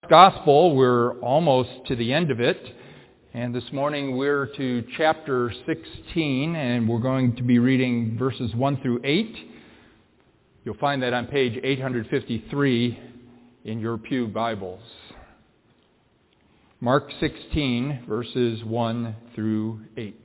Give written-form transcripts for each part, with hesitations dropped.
Gospel, we're almost to the end of it, and this morning we're to chapter 16, and we're going to be reading verses 1 through 8. You'll find that on page 853 in your pew Bibles. Mark 16, verses 1 through 8.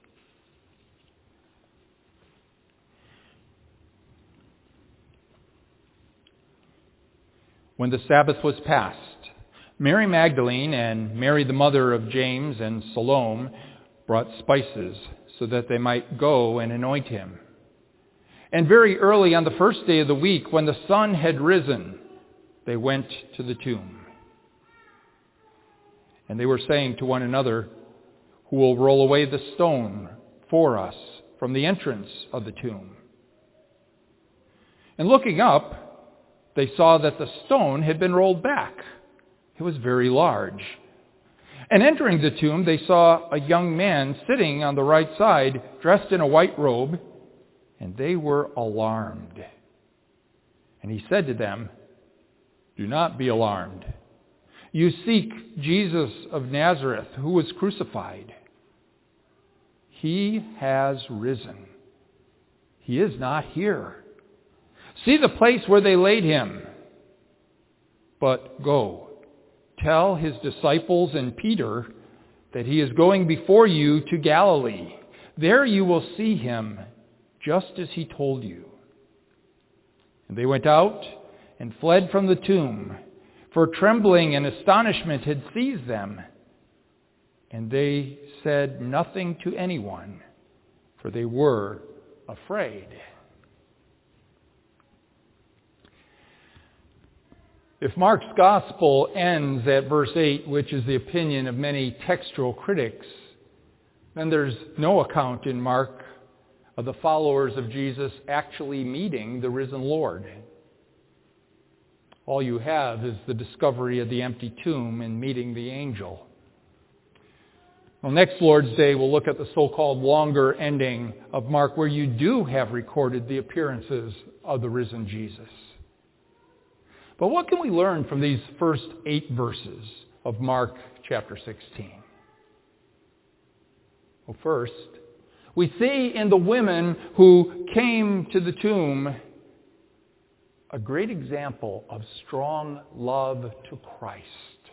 When the Sabbath was past, Mary Magdalene and Mary the mother of James and Salome brought spices so that they might go and anoint him. And very early on the first day of the week, when the sun had risen, they went to the tomb. And they were saying to one another, "Who will roll away the stone for us from the entrance of the tomb?" And looking up, they saw that the stone had been rolled back. It was very large. And entering the tomb, they saw a young man sitting on the right side, dressed in a white robe, and they were alarmed. And he said to them, "Do not be alarmed. You seek Jesus of Nazareth, who was crucified. He has risen. He is not here. See the place where they laid him. But go. Tell his disciples and Peter that he is going before you to Galilee. There you will see him, just as he told you." And they went out and fled from the tomb, for trembling and astonishment had seized them. And they said nothing to anyone, for they were afraid. If Mark's gospel ends at verse 8, which is the opinion of many textual critics, then there's no account in Mark of the followers of Jesus actually meeting the risen Lord. All you have is the discovery of the empty tomb and meeting the angel. Well, next Lord's Day, we'll look at the so-called longer ending of Mark, where you do have recorded the appearances of the risen Jesus. But what can we learn from these first 8 verses of Mark chapter 16? Well, first, we see in the women who came to the tomb a great example of strong love to Christ.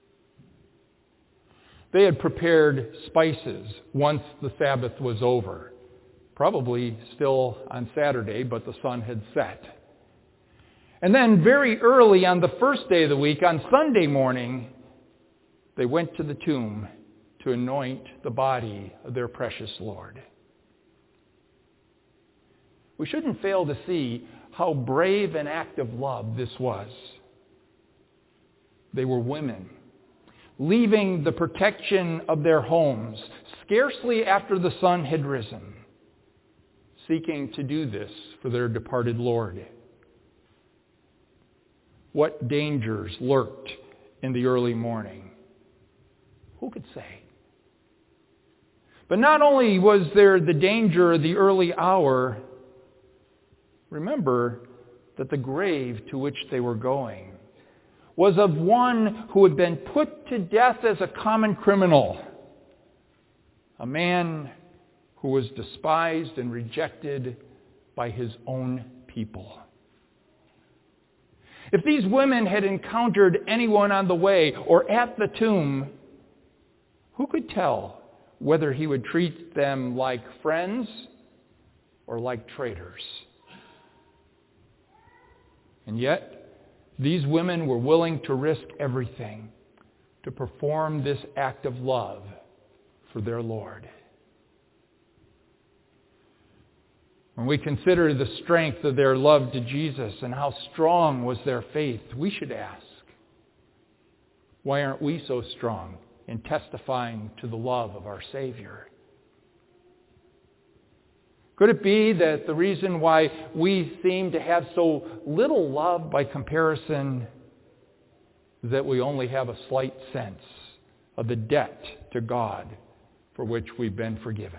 They had prepared spices once the Sabbath was over, probably still on Saturday, but the sun had set. And then very early on the first day of the week, on Sunday morning, they went to the tomb to anoint the body of their precious Lord. We shouldn't fail to see how brave an act of love this was. They were women, leaving the protection of their homes scarcely after the sun had risen, seeking to do this for their departed Lord. What dangers lurked in the early morning? Who could say? But not only was there the danger of the early hour, remember that the grave to which they were going was of one who had been put to death as a common criminal, a man who was despised and rejected by his own people. If these women had encountered anyone on the way or at the tomb, who could tell whether he would treat them like friends or like traitors? And yet, these women were willing to risk everything to perform this act of love for their Lord. When we consider the strength of their love to Jesus and how strong was their faith, we should ask, why aren't we so strong in testifying to the love of our Savior? Could it be that the reason why we seem to have so little love by comparison is that we only have a slight sense of the debt to God for which we've been forgiven?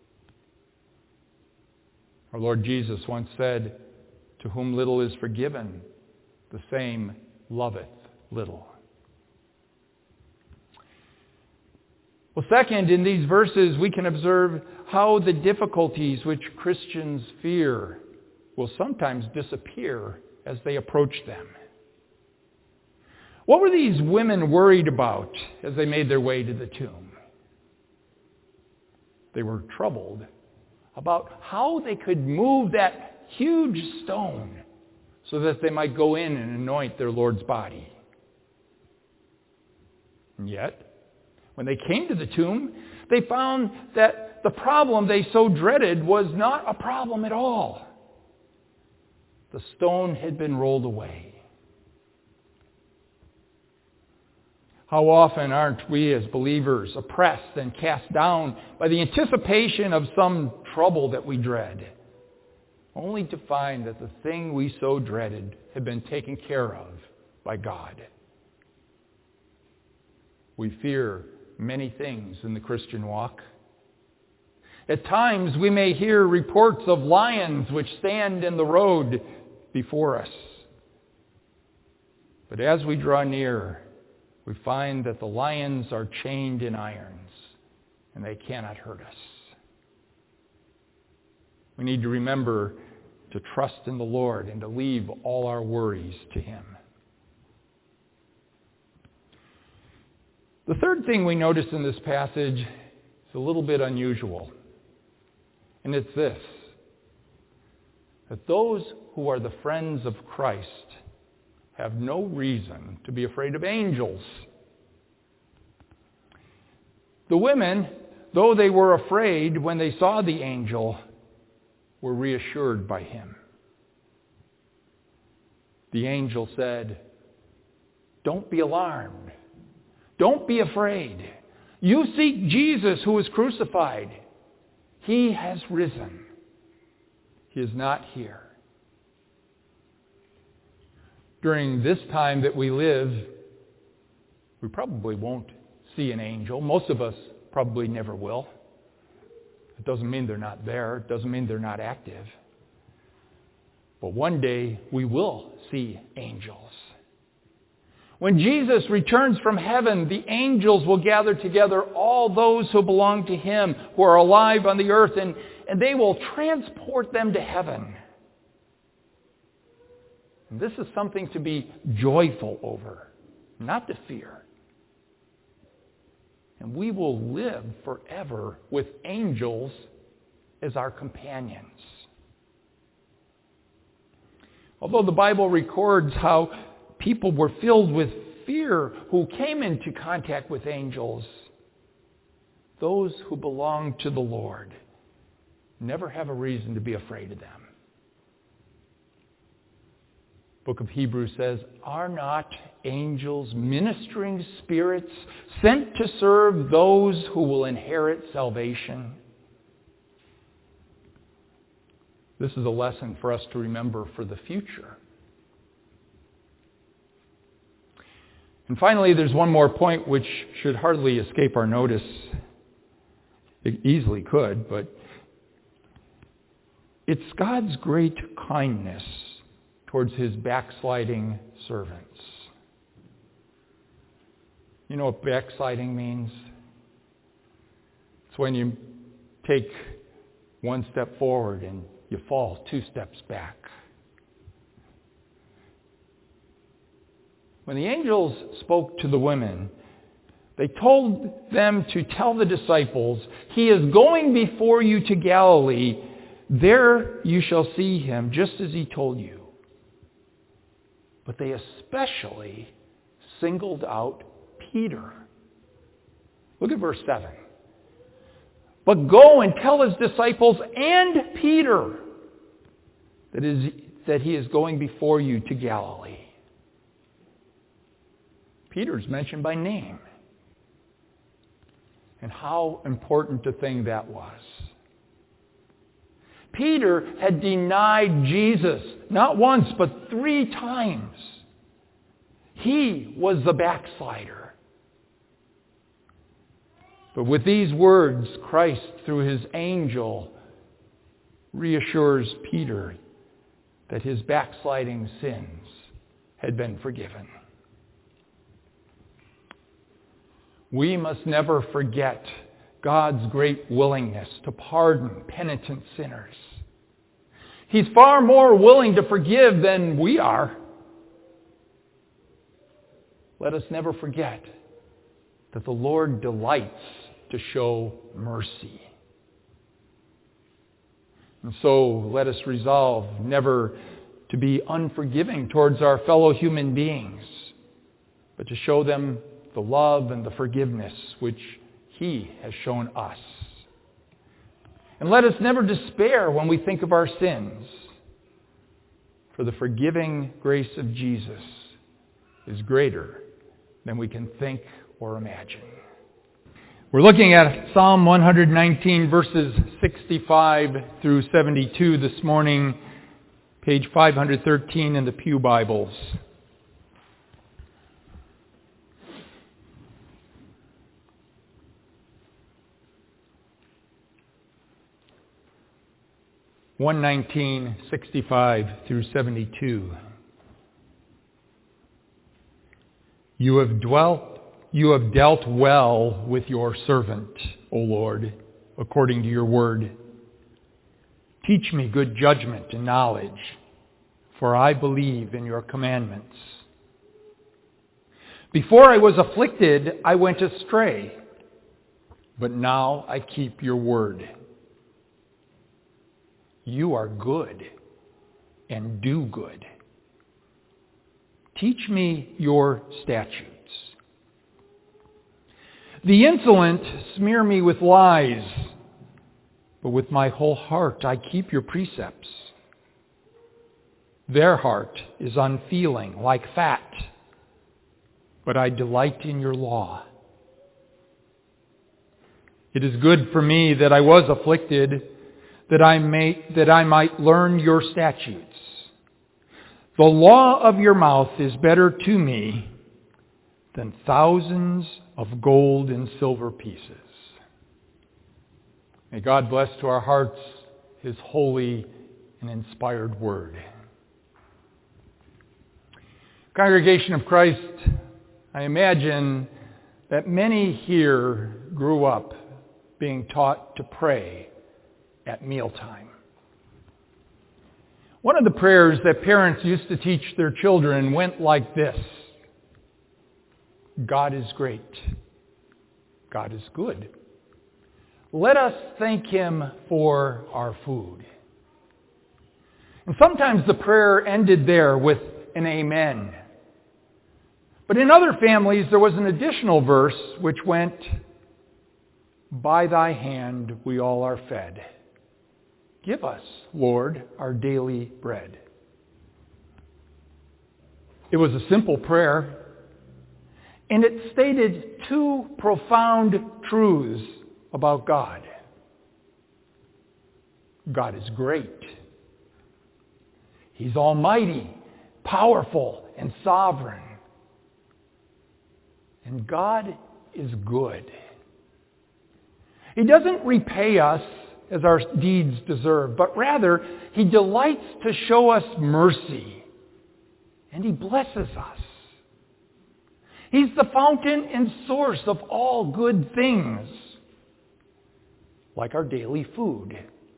Our Lord Jesus once said, "To whom little is forgiven, the same loveth little." Well, second, in these verses, we can observe how the difficulties which Christians fear will sometimes disappear as they approach them. What were these women worried about as they made their way to the tomb? They were troubled about how they could move that huge stone so that they might go in and anoint their Lord's body. And yet, when they came to the tomb, they found that the problem they so dreaded was not a problem at all. The stone had been rolled away. How often aren't we as believers oppressed and cast down by the anticipation of some trouble that we dread, only to find that the thing we so dreaded had been taken care of by God? We fear many things in the Christian walk. At times we may hear reports of lions which stand in the road before us. But as we draw near, we find that the lions are chained in irons and they cannot hurt us. We need to remember to trust in the Lord and to leave all our worries to Him. The third thing we notice in this passage is a little bit unusual. And it's this: that those who are the friends of Christ have no reason to be afraid of angels. The women, though they were afraid when they saw the angel, were reassured by him. The angel said, "Don't be alarmed. Don't be afraid. You seek Jesus who was crucified. He has risen. He is not here." During this time that we live, we probably won't see an angel. Most of us probably never will. It doesn't mean they're not there. It doesn't mean they're not active. But one day we will see angels. When Jesus returns from heaven, the angels will gather together all those who belong to Him, who are alive on the earth, and they will transport them to heaven. And this is something to be joyful over, not to fear. And we will live forever with angels as our companions. Although the Bible records how people were filled with fear who came into contact with angels, those who belong to the Lord never have a reason to be afraid of them. The book of Hebrews says, "Are not angels ministering spirits sent to serve those who will inherit salvation?" This is a lesson for us to remember for the future. And finally, there's one more point which should hardly escape our notice. It easily could, but it's God's great kindness towards His backsliding servants. You know what backsliding means? It's when you take one step forward and you fall 2 steps back. When the angels spoke to the women, they told them to tell the disciples, "He is going before you to Galilee. There you shall see Him, just as He told you." But they especially singled out Peter. Look at verse 7. "But go and tell His disciples and Peter that He is going before you to Galilee." Peter's mentioned by name. And how important a thing that was. Peter had denied Jesus, not once, but 3 times. He was the backslider. But with these words, Christ, through His angel, reassures Peter that his backsliding sins had been forgiven. We must never forget God's great willingness to pardon penitent sinners. He's far more willing to forgive than we are. Let us never forget that the Lord delights to show mercy. And so let us resolve never to be unforgiving towards our fellow human beings, but to show them the love and the forgiveness which He has shown us. And let us never despair when we think of our sins, for the forgiving grace of Jesus is greater than we can think or imagine. We're looking at Psalm 119, verses 65 through 72 this morning, page 513 in the Pew Bibles. (119, 65 through 72). You have dealt well with your servant, O Lord, according to your word. Teach me good judgment and knowledge, for I believe in your commandments. Before I was afflicted, I went astray, but now I keep your word. You are good and do good. Teach me your statutes. The insolent smear me with lies, but with my whole heart I keep your precepts. Their heart is unfeeling, like fat, but I delight in your law. It is good for me that I was afflicted, that I might learn your statutes. The law of your mouth is better to me than thousands of gold and silver pieces. May God bless to our hearts His holy and inspired word. Congregation of Christ, I imagine that many here grew up being taught to pray at mealtime. One of the prayers that parents used to teach their children went like this: God is great. God is good. Let us thank Him for our food. And sometimes the prayer ended there with an amen. But in other families there was an additional verse which went, by thy hand we all are fed. Give us, Lord, our daily bread. It was a simple prayer, and it stated two profound truths about God. God is great. He's almighty, powerful, and sovereign. And God is good. He doesn't repay us as our deeds deserve, but rather He delights to show us mercy, and He blesses us. He's the fountain and source of all good things, like our daily food.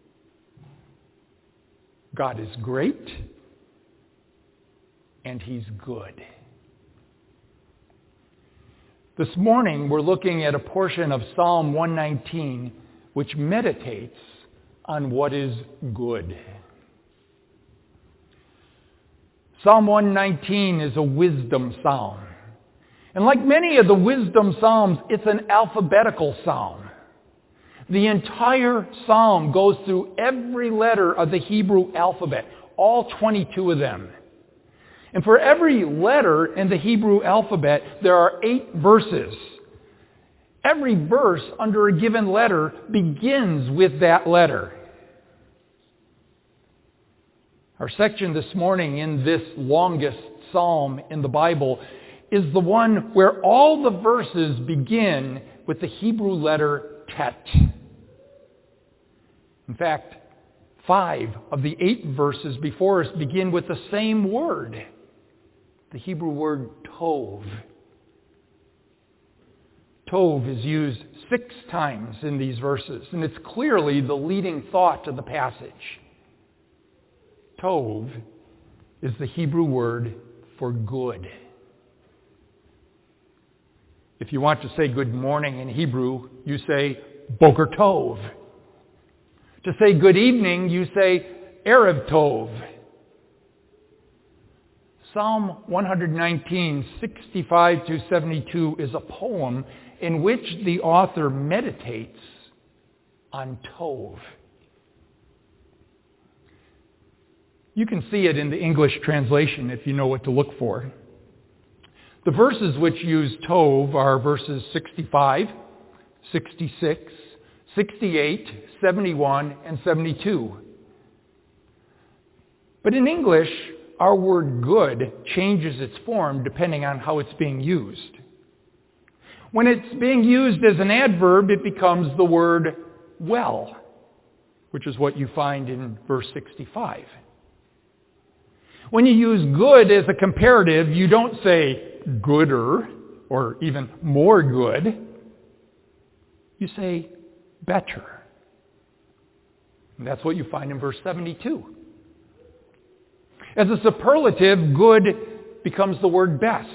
God is great, and He's good. This morning we're looking at a portion of Psalm 119 which meditates on what is good. Psalm 119 is a wisdom psalm. And like many of the wisdom psalms, it's an alphabetical psalm. The entire psalm goes through every letter of the Hebrew alphabet, all 22 of them. And for every letter in the Hebrew alphabet, there are 8 verses. Every verse under a given letter begins with that letter. Our section this morning in this longest psalm in the Bible is the one where all the verses begin with the Hebrew letter Tet. In fact, 5 of the 8 verses before us begin with the same word, the Hebrew word Tov. Tov is used 6 times in these verses, and it's clearly the leading thought of the passage. Tov is the Hebrew word for good. If you want to say good morning in Hebrew, you say Boker Tov. To say good evening, you say Erev Tov. Psalm 119, 65 to 72 is a poem in which the author meditates on Tov. You can see it in the English translation if you know what to look for. The verses which use Tov are verses 65, 66, 68, 71, and 72. But in English, our word good changes its form depending on how it's being used. When it's being used as an adverb, it becomes the word well, which is what you find in verse 65. When you use good as a comparative, you don't say gooder or even more good. You say better. And that's what you find in verse 72. As a superlative, good becomes the word best.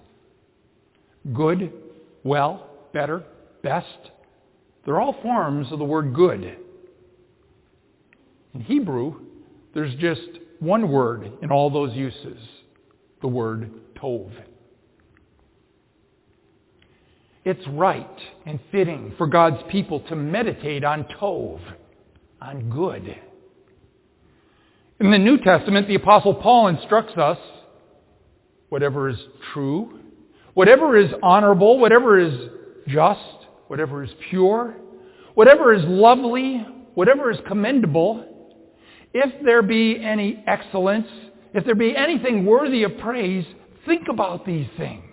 Good, well, better, best. They're all forms of the word good. In Hebrew, there's just one word in all those uses, the word tov. It's right and fitting for God's people to meditate on tov, on good. In the New Testament, the Apostle Paul instructs us, whatever is true, whatever is honorable, whatever is just, whatever is pure, whatever is lovely, whatever is commendable, if there be any excellence, if there be anything worthy of praise, think about these things.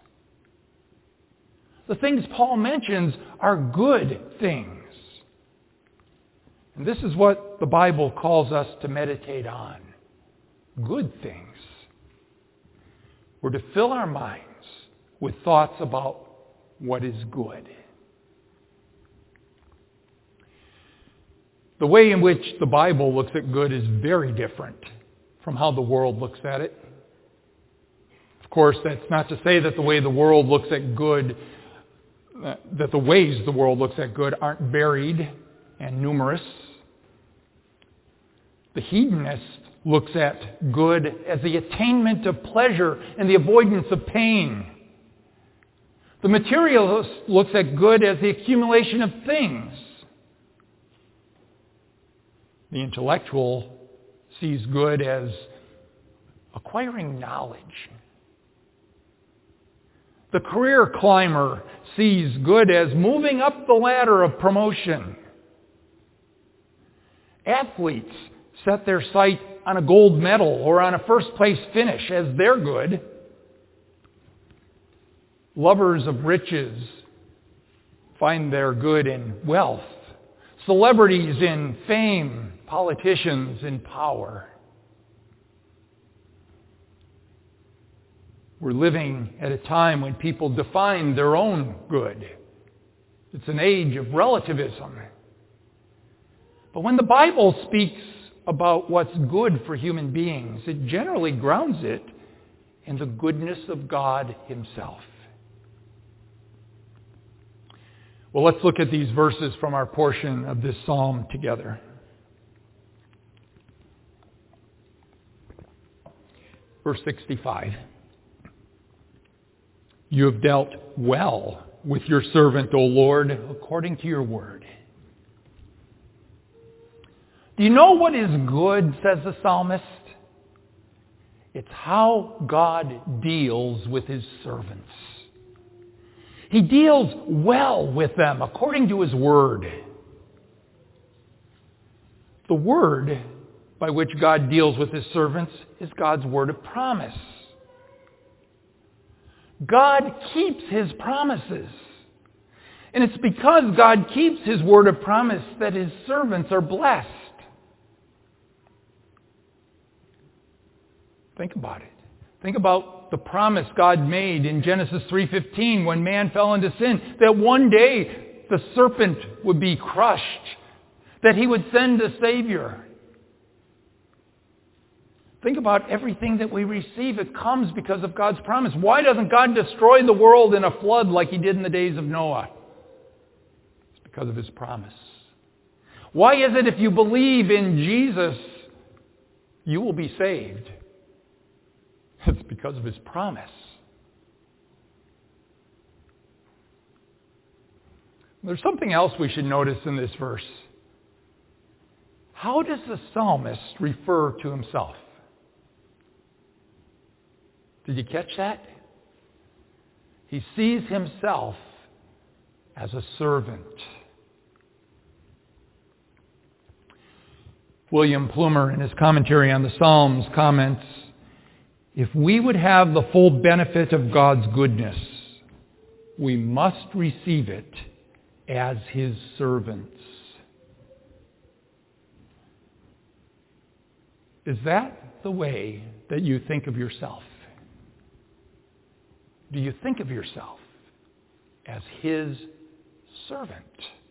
The things Paul mentions are good things. And this is what the Bible calls us to meditate on. Good things. We're to fill our minds with thoughts about what is good. The way in which the Bible looks at good is very different from how the world looks at it. Of course, that's not to say that the way the world looks at good, that the ways the world looks at good aren't varied and numerous. The hedonist looks at good as the attainment of pleasure and the avoidance of pain. The materialist looks at good as the accumulation of things. The intellectual sees good as acquiring knowledge. The career climber sees good as moving up the ladder of promotion. Athletes set their sight on a gold medal or on a first-place finish as their good. Lovers of riches find their good in wealth. Celebrities in fame. Politicians in power. We're living at a time when people define their own good. It's an age of relativism. But when the Bible speaks about what's good for human beings, it generally grounds it in the goodness of God Himself. Well, let's look at these verses from our portion of this psalm together. Verse 65. You have dealt well with your servant, O Lord, according to your word. Do you know what is good, says the psalmist? It's how God deals with His servants. He deals well with them according to His word. The word by which God deals with His servants is God's word of promise. God keeps His promises. And it's because God keeps His word of promise that His servants are blessed. Think about it. Think about the promise God made in Genesis 3:15 when man fell into sin, that one day the serpent would be crushed, that he would send a Savior. Think about everything that we receive. It comes because of God's promise. Why doesn't God destroy the world in a flood like he did in the days of Noah? It's because of his promise. Why is it if you believe in Jesus, you will be saved? It's because of his promise. There's something else we should notice in this verse. How does the psalmist refer to himself? Did you catch that? He sees himself as a servant. William Plumer, in his commentary on the Psalms, comments, if we would have the full benefit of God's goodness, we must receive it as his servants. Is that the way that you think of yourself? Do you think of yourself as his servant?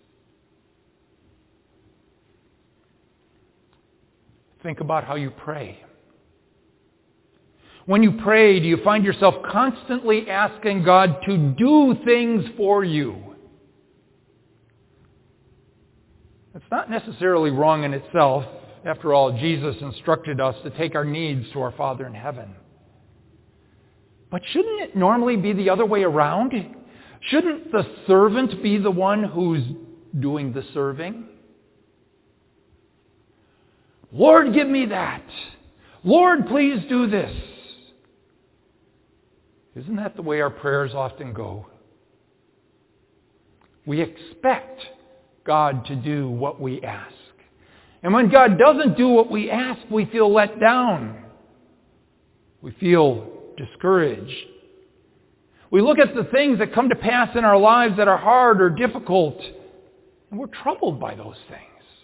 Think about how you pray. When you pray, do you find yourself constantly asking God to do things for you? It's not necessarily wrong in itself. After all, Jesus instructed us to take our needs to our Father in heaven. But shouldn't it normally be the other way around? Shouldn't the servant be the one who's doing the serving? Lord, give me that. Lord, please do this. Isn't that the way our prayers often go? We expect God to do what we ask. And when God doesn't do what we ask, we feel let down. We feel discouraged. We look at the things that come to pass in our lives that are hard or difficult, and we're troubled by those things.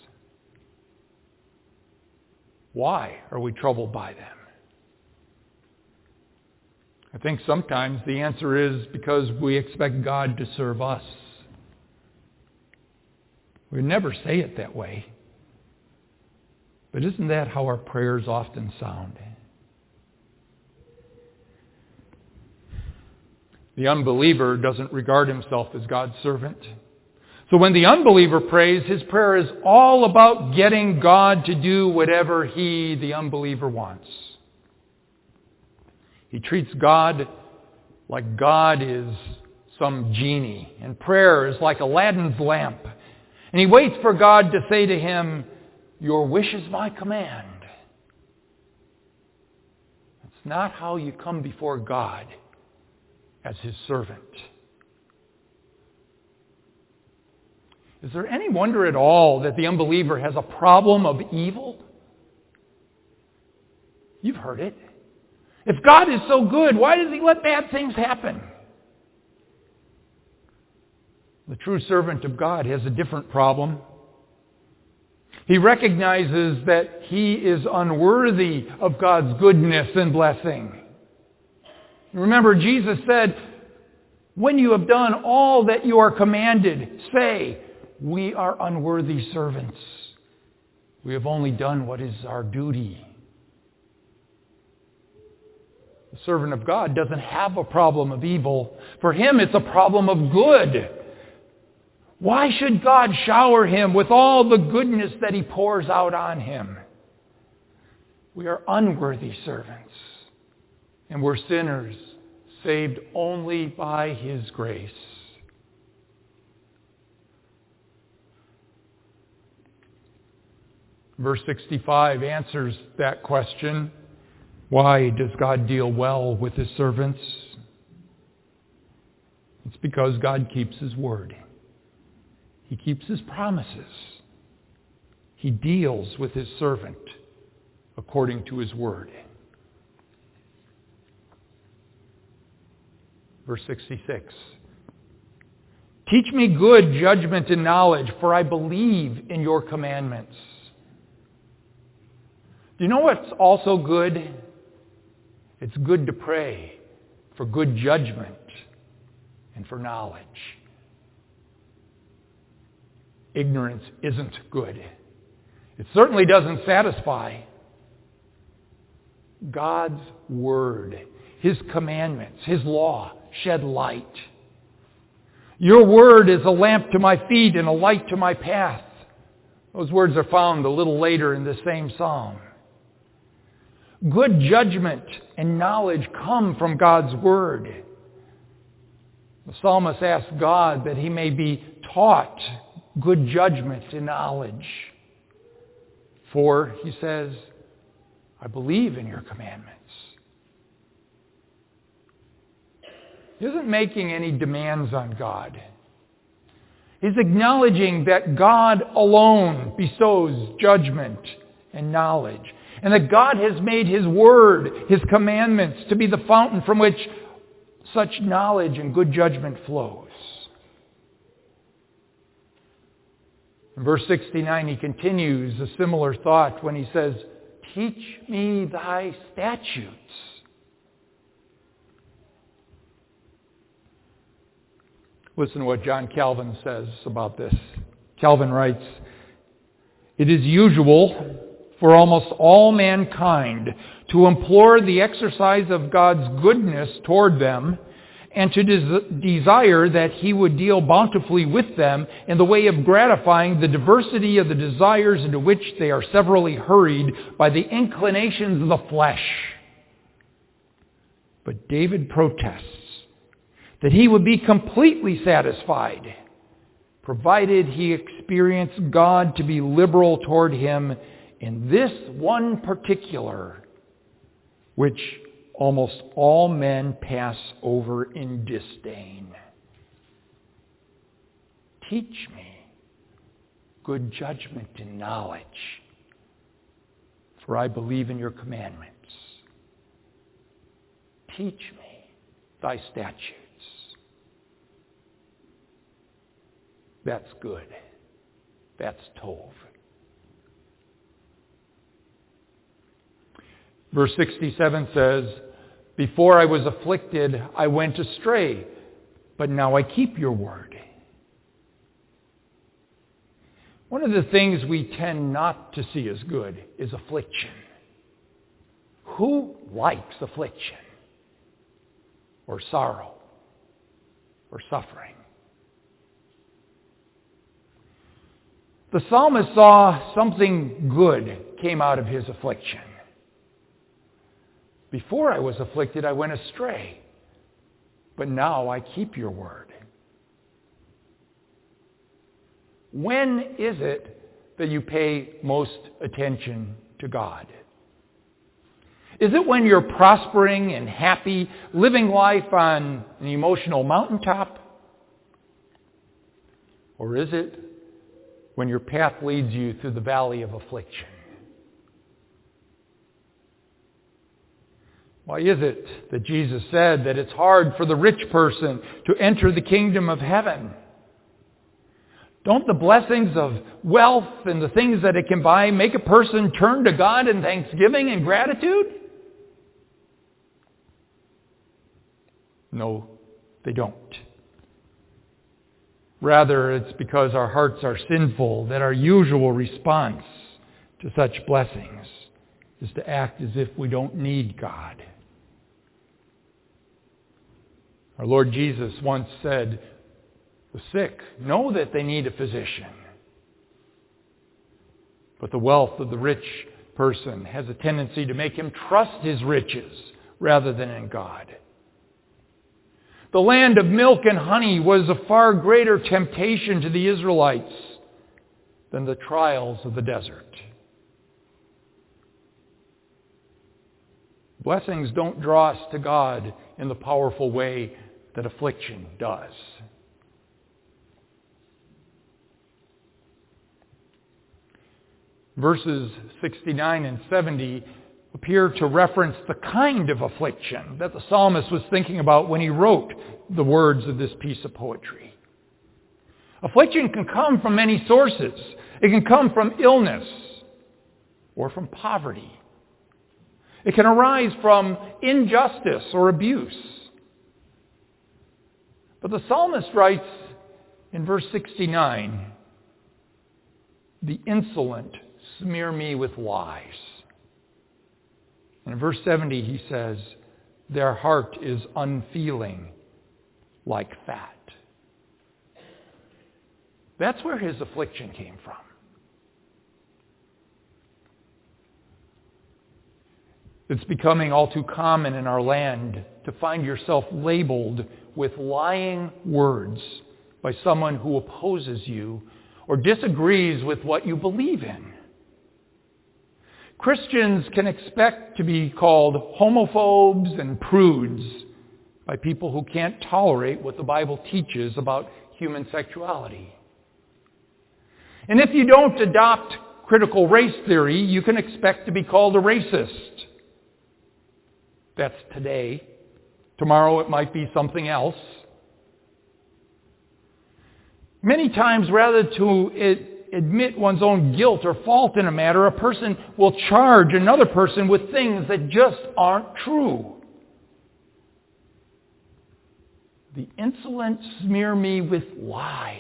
Why are we troubled by them? I think sometimes the answer is because we expect God to serve us. We never say it that way. But isn't that how our prayers often sound? The unbeliever doesn't regard himself as God's servant. So when the unbeliever prays, his prayer is all about getting God to do whatever he, the unbeliever, wants. He treats God like God is some genie, and prayer is like Aladdin's lamp. And he waits for God to say to him, "Your wish is my command." That's not how you come before God as his servant. Is there any wonder at all that the unbeliever has a problem of evil? You've heard it. If God is so good, why does he let bad things happen? The true servant of God has a different problem. He recognizes that he is unworthy of God's goodness and blessing. Remember, Jesus said, when you have done all that you are commanded, say, we are unworthy servants. We have only done what is our duty. The servant of God doesn't have a problem of evil. For him, it's a problem of good. Why should God shower him with all the goodness that he pours out on him? We are unworthy servants, and we're sinners, saved only by his grace. Verse 65 answers that question. Why does God deal well with his servants? It's because God keeps his word. He keeps his promises. He deals with his servant according to his word. Verse 66. Teach me good judgment and knowledge, for I believe in your commandments. Do you know what's also good? It's good to pray for good judgment and for knowledge. Ignorance isn't good. It certainly doesn't satisfy. God's Word, His commandments, His law shed light. Your Word is a lamp to my feet and a light to my path. Those words are found a little later in the same psalm. Good judgment and knowledge come from God's Word. The psalmist asks God that he may be taught good judgment and knowledge. For, he says, I believe in your commandments. He isn't making any demands on God. He's acknowledging that God alone bestows judgment and knowledge, and that God has made His Word, His commandments, to be the fountain from which such knowledge and good judgment flows. In verse 69, he continues a similar thought when he says, teach me thy statutes. Listen to what John Calvin says about this. Calvin writes, it is usual for almost all mankind to implore the exercise of God's goodness toward them and to desire that He would deal bountifully with them in the way of gratifying the diversity of the desires into which they are severally hurried by the inclinations of the flesh. But David protests that he would be completely satisfied, provided he experienced God to be liberal toward him in this one particular, which almost all men pass over in disdain. Teach me good judgment and knowledge, for I believe in your commandments. Teach me thy statutes. That's good. That's Tov. Verse 67 says, before I was afflicted, I went astray, but now I keep your word. One of the things we tend not to see as good is affliction. Who likes affliction? Or sorrow? Or suffering? The psalmist saw something good came out of his affliction. Before I was afflicted, I went astray, but now I keep your word. When is it that you pay most attention to God? Is it when you're prospering and happy, living life on an emotional mountaintop? Or is it when your path leads you through the valley of affliction? Why is it that Jesus said that it's hard for the rich person to enter the kingdom of heaven? Don't the blessings of wealth and the things that it can buy make a person turn to God in thanksgiving and gratitude? No, they don't. Rather, it's because our hearts are sinful that our usual response to such blessings is to act as if we don't need God. Our Lord Jesus once said, the sick know that they need a physician, but the wealth of the rich person has a tendency to make him trust his riches rather than in God. The land of milk and honey was a far greater temptation to the Israelites than the trials of the desert. Blessings don't draw us to God in the powerful way that affliction does. Verses 69 and 70 appear to reference the kind of affliction that the psalmist was thinking about when he wrote the words of this piece of poetry. Affliction can come from many sources. It can come from illness or from poverty. It can arise from injustice or abuse. But the psalmist writes in verse 69, "The insolent smear me with lies." And in verse 70 he says, "Their heart is unfeeling like fat." That's where his affliction came from. It's becoming all too common in our land to find yourself labeled with lying words by someone who opposes you or disagrees with what you believe in. Christians can expect to be called homophobes and prudes by people who can't tolerate what the Bible teaches about human sexuality. And if you don't adopt critical race theory, you can expect to be called a racist. That's today. Tomorrow it might be something else. Many times, rather to admit one's own guilt or fault in a matter, a person will charge another person with things that just aren't true. The insolent smear me with lies.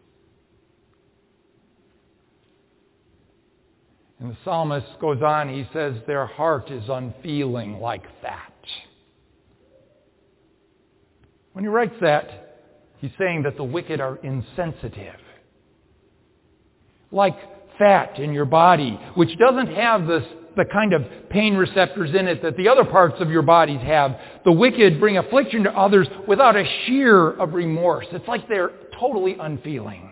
And the psalmist goes on, he says, their heart is unfeeling like fat. When he writes that, he's saying that the wicked are insensitive. Like fat in your body, which doesn't have the kind of pain receptors in it that the other parts of your bodies have. The wicked bring affliction to others without a shear of remorse. It's like they're totally unfeeling.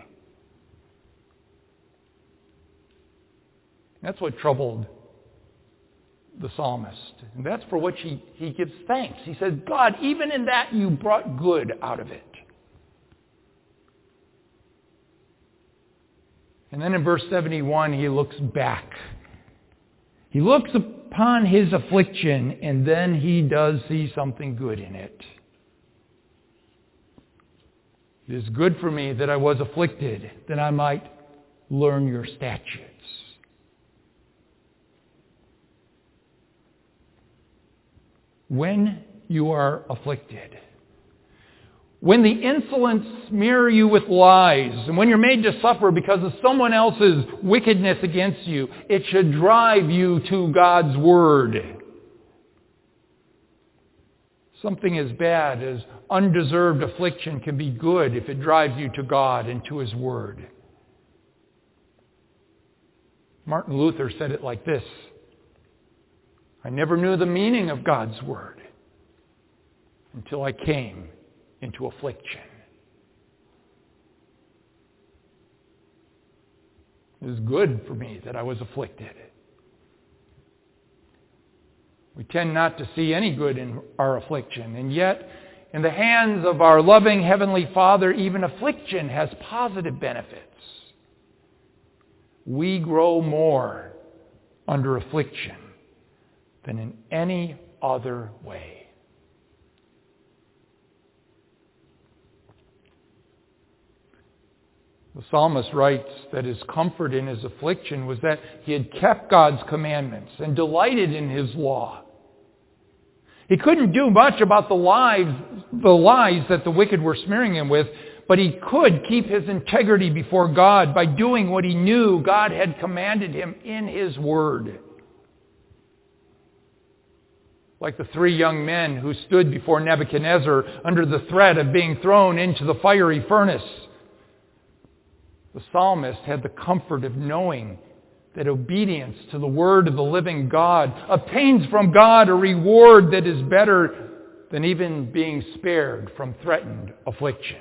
That's what troubled the psalmist. And that's for which he gives thanks. He says, God, even in that you brought good out of it. And then in verse 71, he looks back. He looks upon his affliction, and then he does see something good in it. It is good for me that I was afflicted, that I might learn your statutes. When you are afflicted, when the insolent smear you with lies, and when you're made to suffer because of someone else's wickedness against you, it should drive you to God's Word. Something as bad as undeserved affliction can be good if it drives you to God and to His Word. Martin Luther said it like this: I never knew the meaning of God's Word until I came into affliction. It is good for me that I was afflicted. We tend not to see any good in our affliction, and yet in the hands of our loving Heavenly Father, even affliction has positive benefits. We grow more under affliction than in any other way. The psalmist writes that his comfort in his affliction was that he had kept God's commandments and delighted in His law. He couldn't do much about the lies that the wicked were smearing him with, but he could keep his integrity before God by doing what he knew God had commanded him in His Word. Like the three young men who stood before Nebuchadnezzar under the threat of being thrown into the fiery furnace. The psalmist had the comfort of knowing that obedience to the word of the living God obtains from God a reward that is better than even being spared from threatened affliction.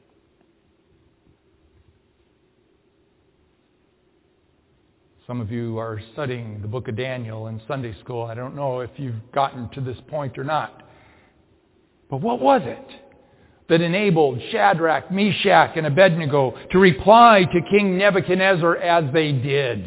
Some of you are studying the book of Daniel in Sunday school. I don't know if you've gotten to this point or not. But what was it that enabled Shadrach, Meshach, and Abednego to reply to King Nebuchadnezzar as they did?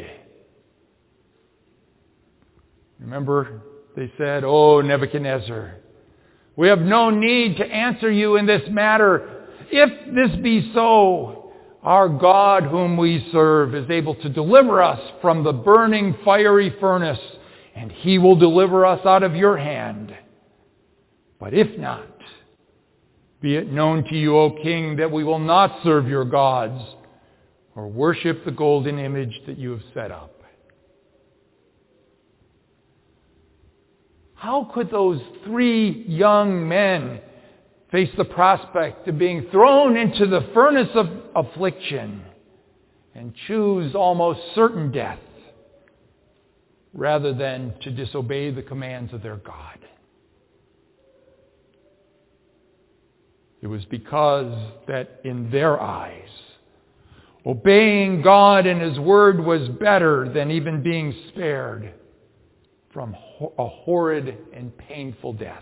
Remember, they said, "Oh, Nebuchadnezzar, we have no need to answer you in this matter. If this be so, our God whom we serve is able to deliver us from the burning fiery furnace, and He will deliver us out of your hand. But if not, be it known to you, O King, that we will not serve your gods or worship the golden image that you have set up." How could those 3 young men face the prospect of being thrown into the furnace of affliction and choose almost certain death rather than to disobey the commands of their God? It was because that in their eyes, obeying God and His Word was better than even being spared from a horrid and painful death.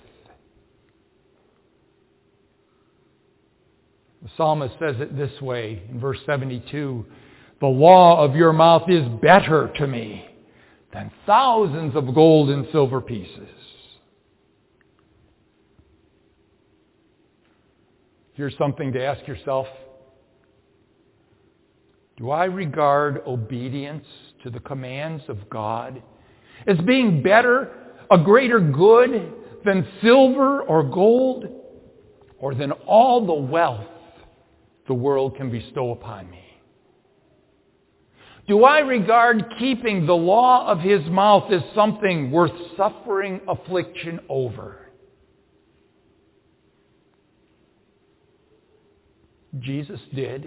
The psalmist says it this way in verse 72, "The law of your mouth is better to me than thousands of gold and silver pieces." Here's something to ask yourself. Do I regard obedience to the commands of God as being better, a greater good than silver or gold, or than all the wealth the world can bestow upon me? Do I regard keeping the law of His mouth as something worth suffering affliction over? Jesus did.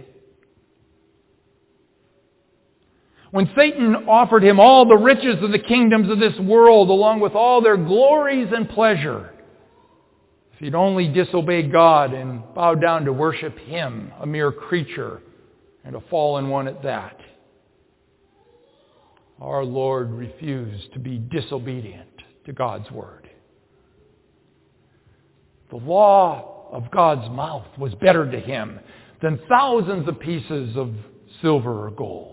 When Satan offered Him all the riches of the kingdoms of this world, along with all their glories and pleasure, if he'd only disobey God and bow down to worship Him, a mere creature, and a fallen one at that, our Lord refused to be disobedient to God's word. The law of God's mouth was better to Him than thousands of pieces of silver or gold.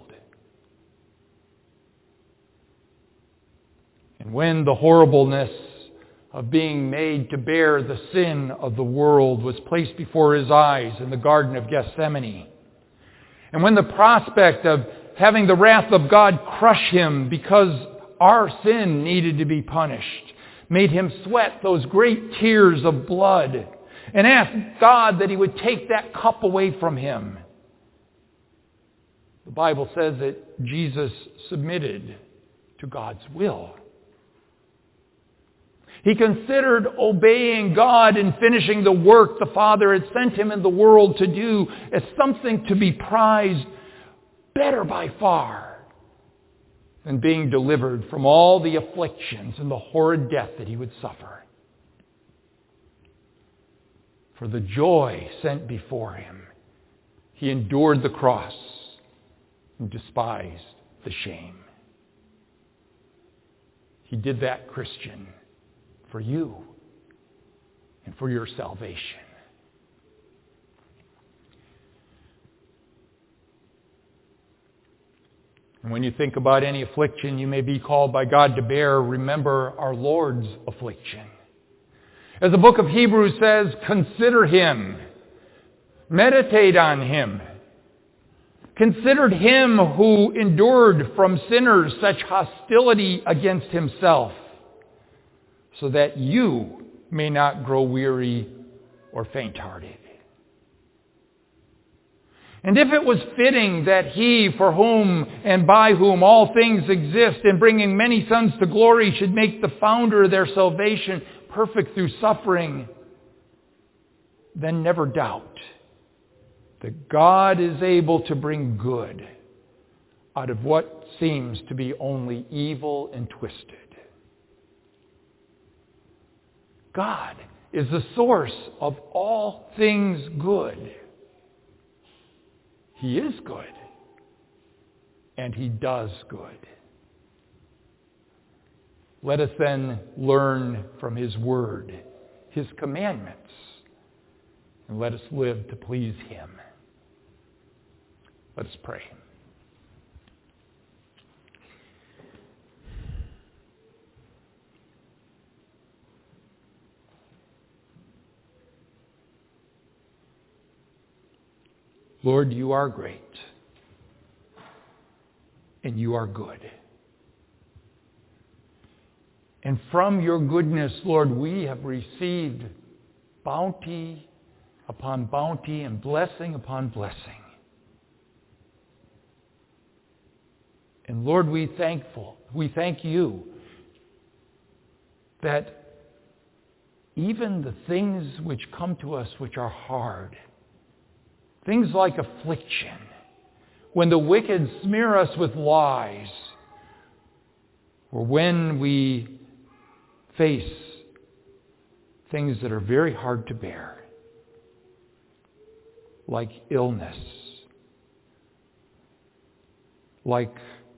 And when the horribleness of being made to bear the sin of the world was placed before His eyes in the Garden of Gethsemane, and when the prospect of having the wrath of God crush Him because our sin needed to be punished made Him sweat those great tears of blood and ask God that He would take that cup away from Him, the Bible says that Jesus submitted to God's will. He considered obeying God and finishing the work the Father had sent Him in the world to do as something to be prized better by far than being delivered from all the afflictions and the horrid death that He would suffer. For the joy sent before Him, He endured the cross and despised the shame. He did that, Christian, for you and for your salvation. And when you think about any affliction you may be called by God to bear, remember our Lord's affliction. As the book of Hebrews says, consider Him. Meditate on Him. Considered Him who endured from sinners such hostility against Himself, so that you may not grow weary or faint-hearted. And if it was fitting that He, for whom and by whom all things exist, in bringing many sons to glory, should make the founder of their salvation perfect through suffering, then never doubt that God is able to bring good out of what seems to be only evil and twisted. God is the source of all things good. He is good, and He does good. Let us then learn from His Word, His commandments, and let us live to please Him. Let us pray. Lord, You are great, and You are good. And from your goodness, Lord, we have received bounty upon bounty and blessing upon blessing. And Lord, we thank you that even the things which come to us which are hard, things like affliction, when the wicked smear us with lies, or when we face things that are very hard to bear, like illness, like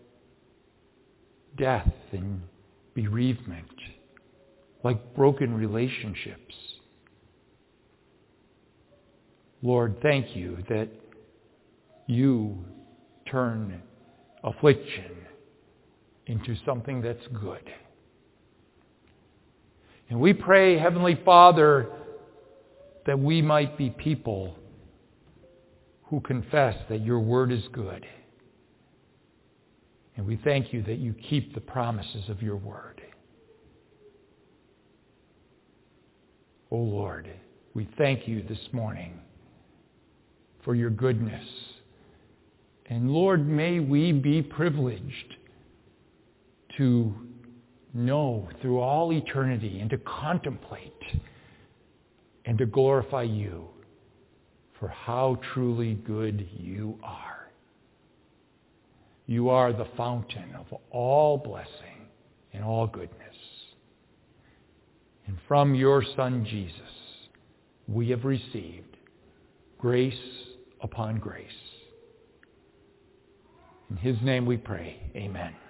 death and bereavement, like broken relationships. Lord, thank you that you turn affliction into something that's good. And we pray, Heavenly Father, that we might be people who confess that your word is good. And we thank you that you keep the promises of your word. Oh Lord, we thank you this morning for your goodness. And Lord, may we be privileged to know through all eternity and to contemplate and to glorify you for how truly good you are. You are the fountain of all blessing and all goodness. And from your Son, Jesus, we have received grace upon grace. In his name we pray. Amen.